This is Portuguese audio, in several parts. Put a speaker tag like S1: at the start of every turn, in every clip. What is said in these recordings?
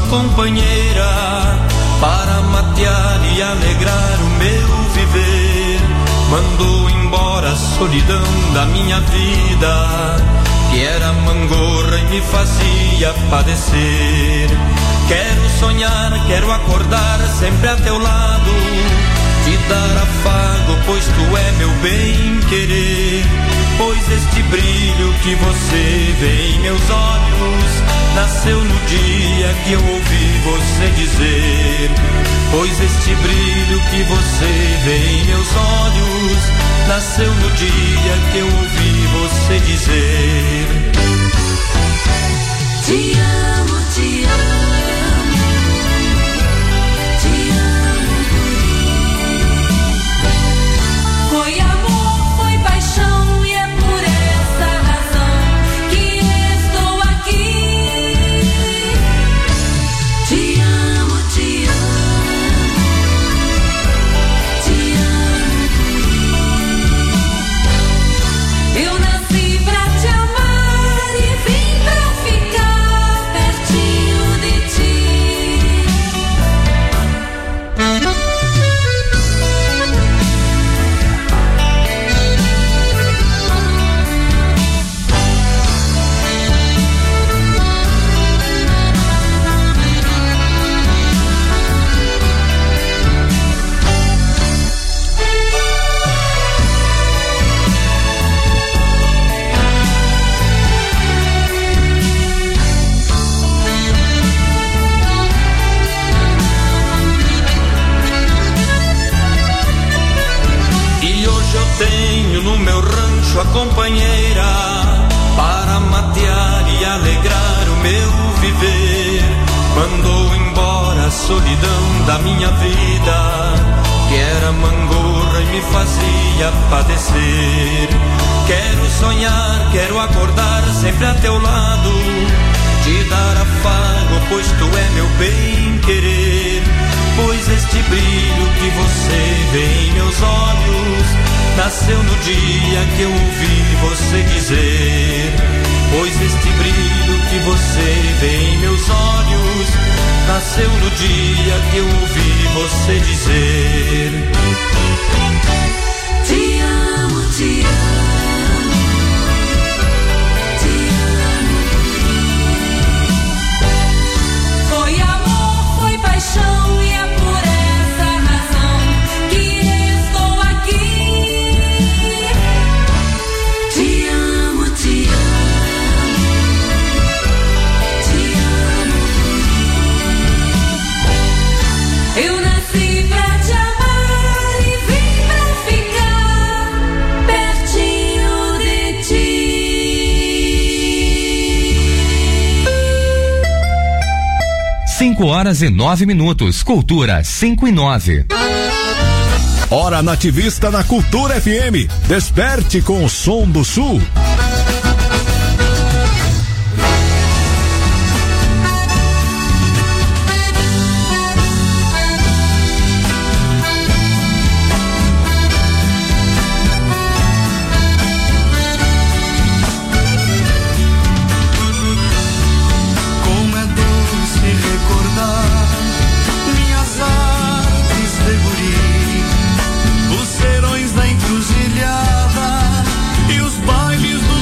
S1: companheira, para matear e alegrar o meu viver. Mandou embora a solidão da minha vida, que era mangorra e me fazia padecer. Quero sonhar, quero acordar sempre a teu lado, te dar afago, pois tu é meu bem querer. Pois este brilho que você vê em meus olhos nasceu no dia que eu ouvi você dizer. Pois este brilho que você vê em meus olhos nasceu no dia que eu ouvi você dizer.
S2: Te amo, te amo, te amo. Foi amor, foi paixão, e é por essa razão que estou aqui. Te amo, te amo, te amo. Eu nasci pra te amar e vim pra ficar pertinho de ti.
S1: E hoje eu tenho no meu rancho a companheira, para matear e alegrar o meu viver. Mandou embora a solidão da minha vida, que era mangorra e me fazia padecer. Quero sonhar, quero acordar sempre a teu lado, te dar afago, pois tu é meu bem querer. Pois este brilho que você vê em meus olhos nasceu no dia que eu ouvi você dizer. Pois este brilho que você vê em meus olhos nasceu no dia que eu ouvi você dizer.
S2: Te amo, te amo, te amo. Foi amor, foi paixão, e é por essa razão que estou aqui. Te amo, te amo, te amo. Eu nasci pra te amar e vim pra ficar pertinho de ti.
S3: 5:09. Cultura 5:09.
S4: Hora nativista na Cultura FM. Desperte com o som do sul.
S5: Como é doce recordar minhas artes de guri, os serões da encruzilhada e os bailes do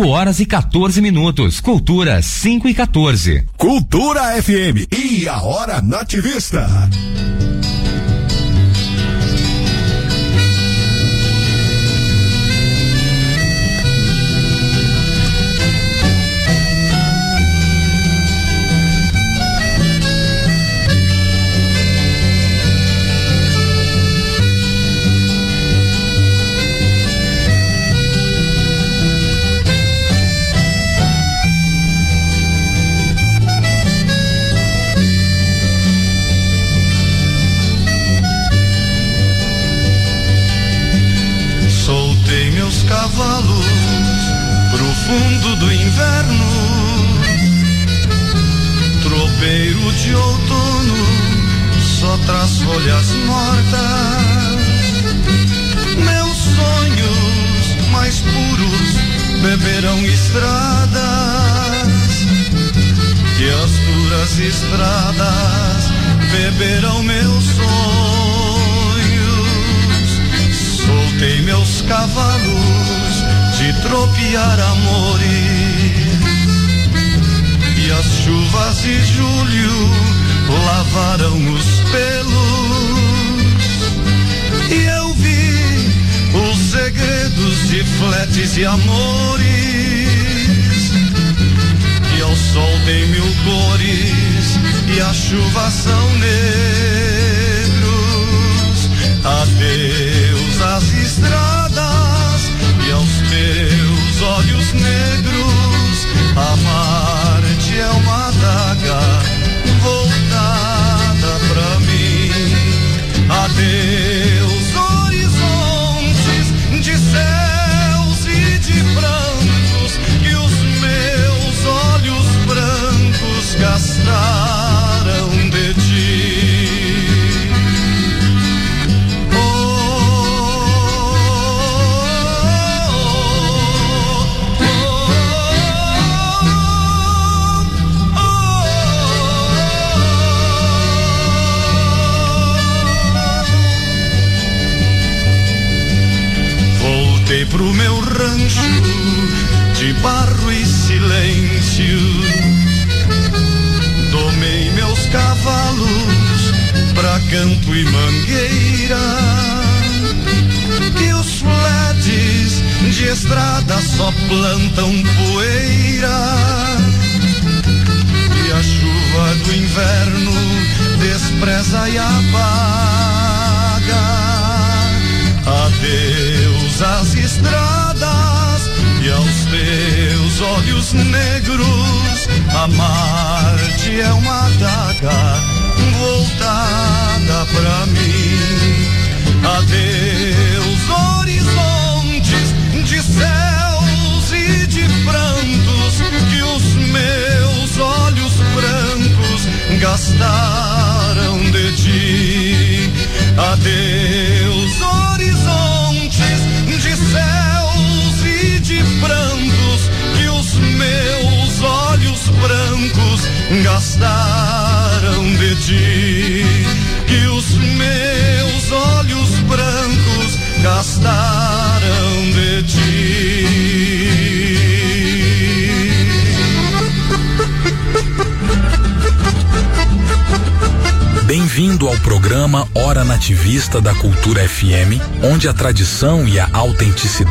S3: 5:14. Cultura 5:14.
S4: Cultura FM e a Hora Nativista.
S5: Cavalos pro fundo do inverno, tropeiro de outono só traz folhas mortas. Meus sonhos mais puros beberão estradas, e as duras estradas beberão meus sonhos. Soltei meus cavalos de tropear amores, e as chuvas de julho lavaram os pelos, e eu vi os segredos de fletes e amores, e ao sol tem mil cores e a chuva são negros. Adeus às estradas e aos teus olhos negros, amar-te é uma adaga voltada pra mim. Adeus horizontes de céus e de prantos que os meus olhos brancos gastaram de ti. Voltei pro meu rancho de barro e silêncio, tomei meus cavalos pra campo e mangueira, e os fletes de estrada só plantam poeira, e a chuva do inverno despreza e apaga. Adeus às estradas e aos teus olhos negros, amar-te é uma adaga voltada pra mim. Adeus horizontes de céus e de prantos que os meus olhos brancos gastaram de ti. Adeus horizontes de céus e de prantos que os meus olhos brancos gastaram de ti. Que os meus olhos brancos gastaram de ti.
S6: Bem-vindo ao programa Hora Nativista da Cultura FM, onde a tradição e a autenticidade